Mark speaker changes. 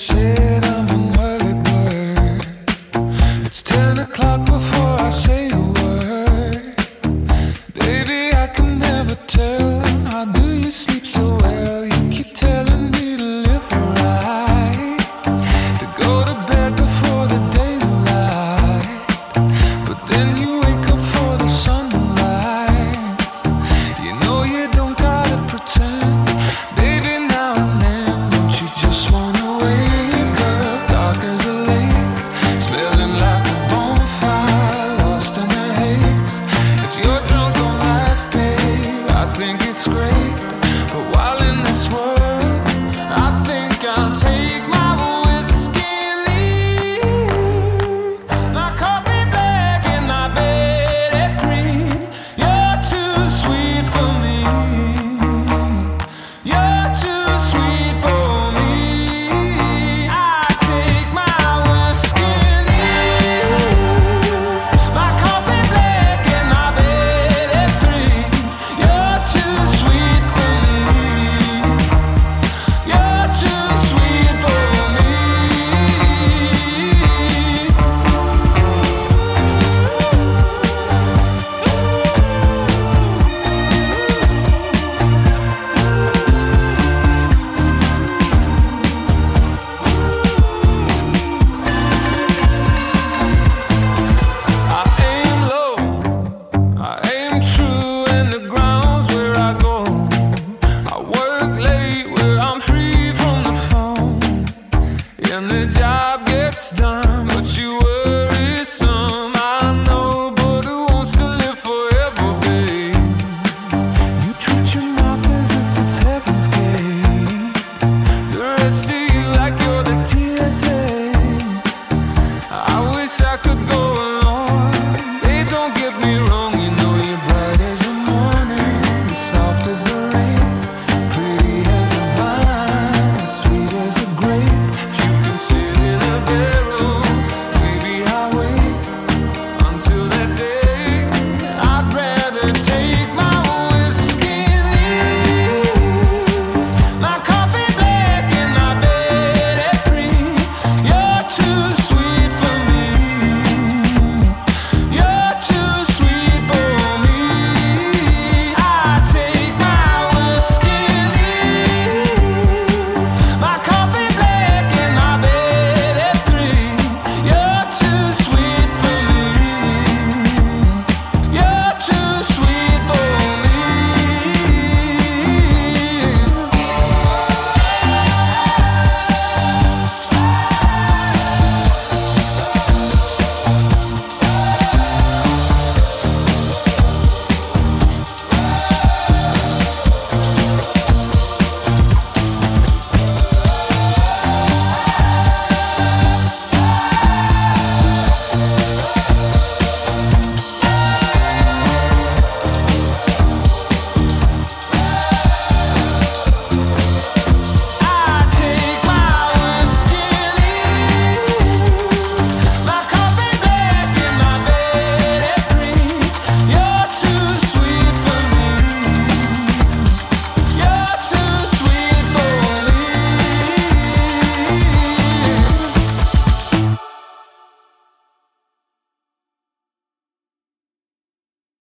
Speaker 1: said I'm an early bird. It's 10 o'clock before I say a word. Baby, I can never tell. How do you sleep so well? You keep telling me to live right, to go to bed before the daylight. But then you wake up for the sunrise. You know you don't gotta pretend. Baby, now and then, don't you just wanna wake up dark as a lake, smelling like a bonfire, lost in the haze. If you're drunk on life, babe, I think it's great.